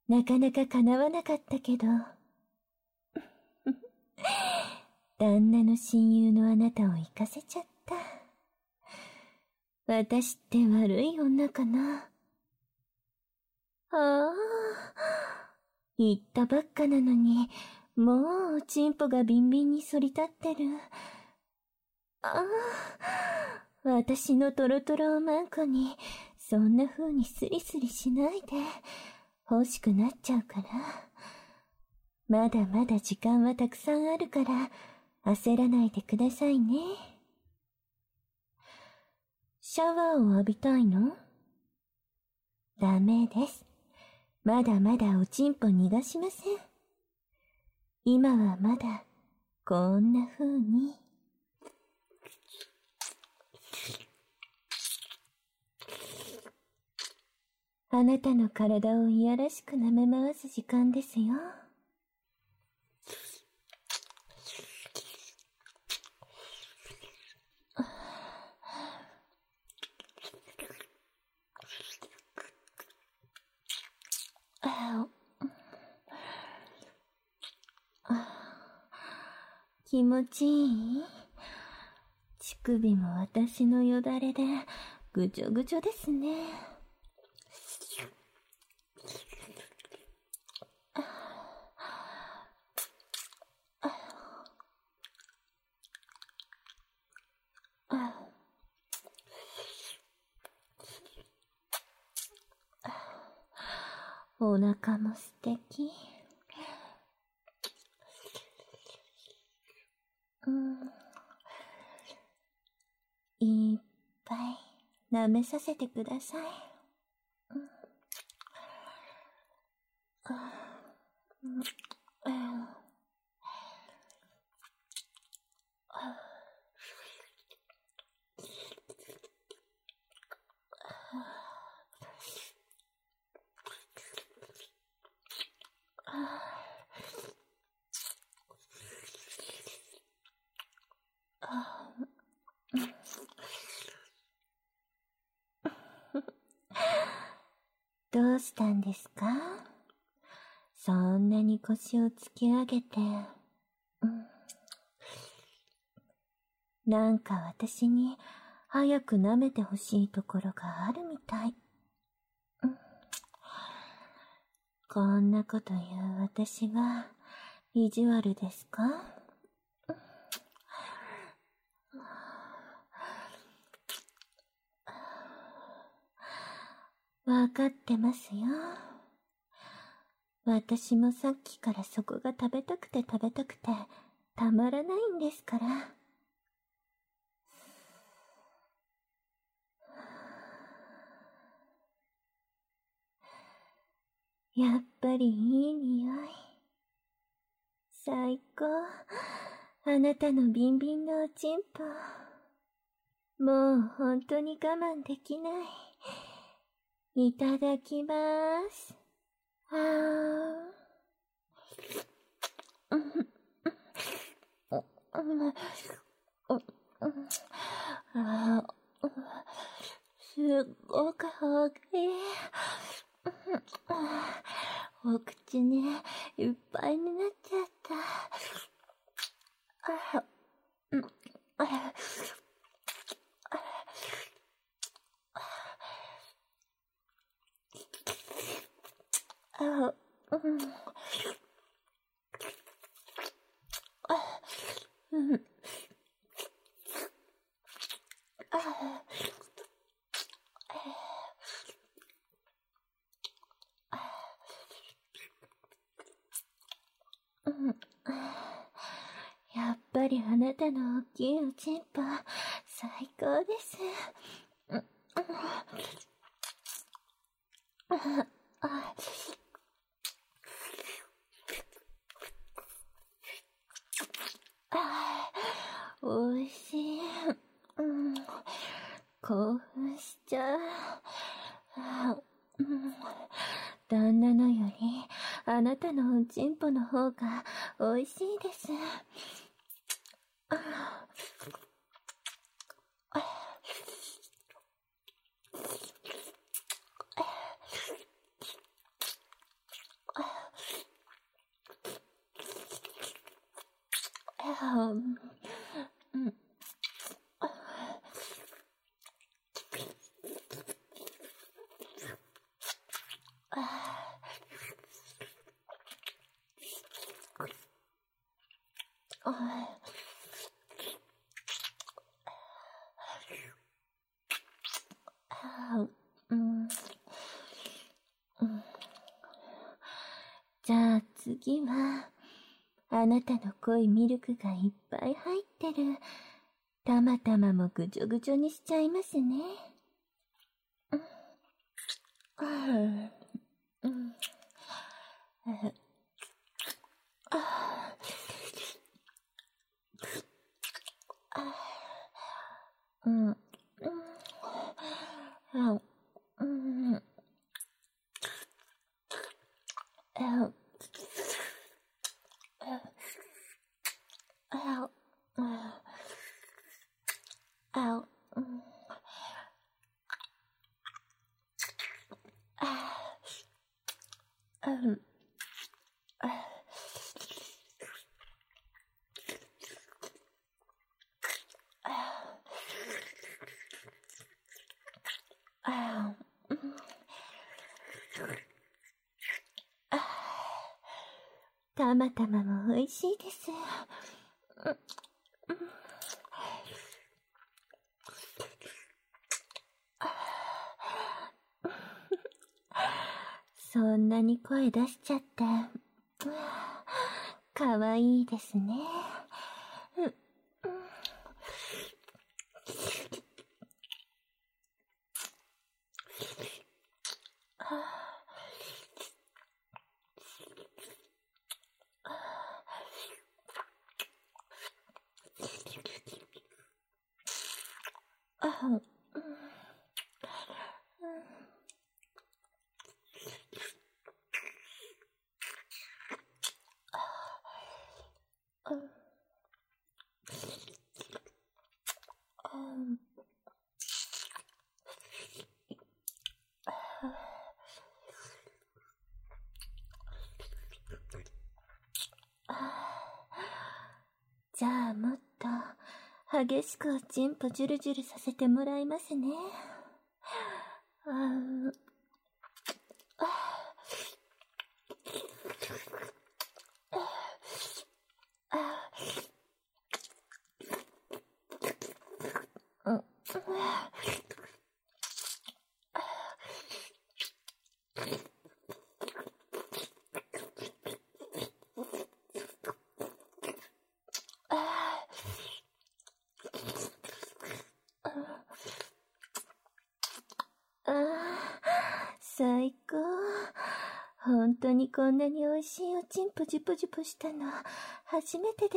なかなか叶わなかったけど。旦那の親友のあなたを行かせちゃった。私って悪い女かな。ああ、言ったばっかなのに、もうチンポがビンビンに反り立ってる。ああ、私のトロトロおまんこに、そんな風にスリスリしないで、欲しくなっちゃうから。まだまだ時間はたくさんあるから、焦らないでくださいね。シャワーを浴びたいの？ダメです。まだまだおちんぽ逃がしません。今はまだ、こんな風に。あなたの体をいやらしく舐め回す時間ですよ。気持ちいい？乳首も私のよだれでぐちょぐちょですね。お腹も素敵。いっぱい舐めさせてください。どうしたんですか？そんなに腰を突き上げて。なんか私に早く舐めてほしいところがあるみたい。こんなこと言う私が意地悪ですか？わかってますよ。私もさっきからそこが食べたくてたまらないんですから。やっぱりいい匂い。最高。あなたのビンビンのおちんぽ。もう本当に我慢できない。いただきます。すっごく大きい。お口ね、いっぱいになっちゃった。やっぱりあなたの大きいおちんぽ、最高です。おいしい。興奮しちゃう。旦那のよりあなたのおちんぽの方がおいしいです。 じゃあ次は、あなたの濃いミルクがいっぱい入ってる、たまたまもぐちょぐちょにしちゃいますね。たまたまも美味しいです。そんなに声出しちゃって、かわいいですね。じゃあもっと激しくおちんぽジュルジュルさせてもらいますね。最高。本当にこんなに美味しいおちんぽジュポジュポしたの初めてです。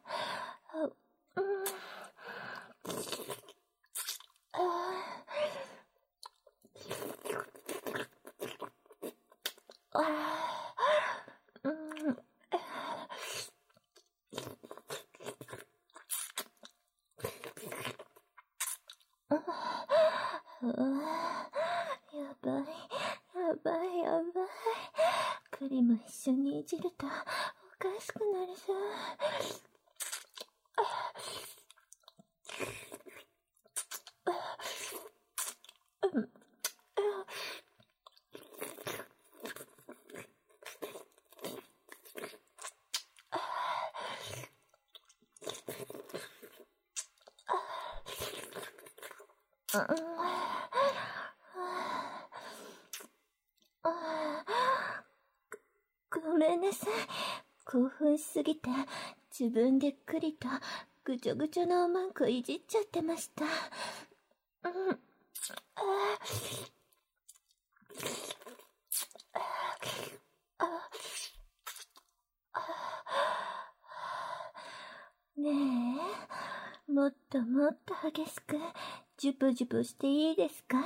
やばい、やばい、やばい。栗も一緒にいじるとおかしくなりそう。ごめんなさい。興奮しすぎて、自分で栗とぐちょぐちょのおまんこいじっちゃってました。ねえ、もっともっと激しく、ジュポジュポしていいですか？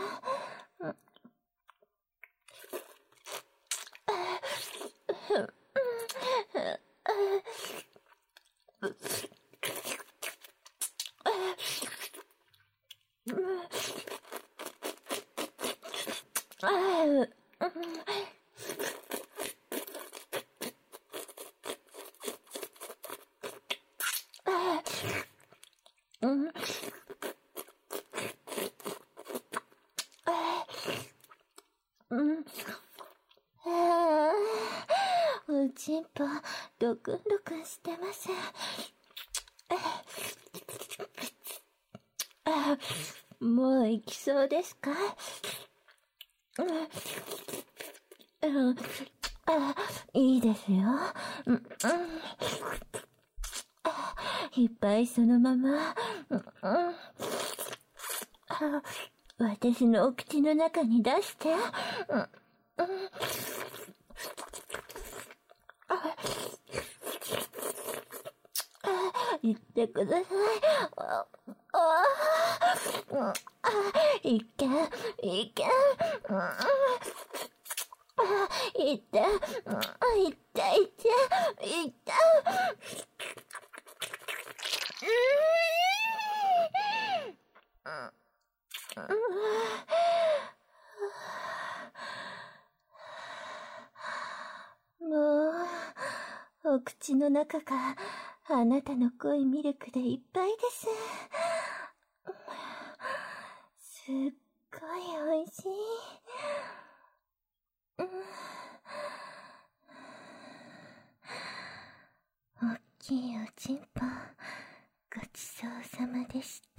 ちんぽ、ドクンドクンしてます。もう行きそうですか？いいですよ。いっぱいそのまま、私のお口の中に出して。言ってください。いけん。いって。いって。もう、お口の中があなたの濃いミルクでいっぱいです。すっごいおいしい。おっきいおちんぽ、ごちそうさまでした。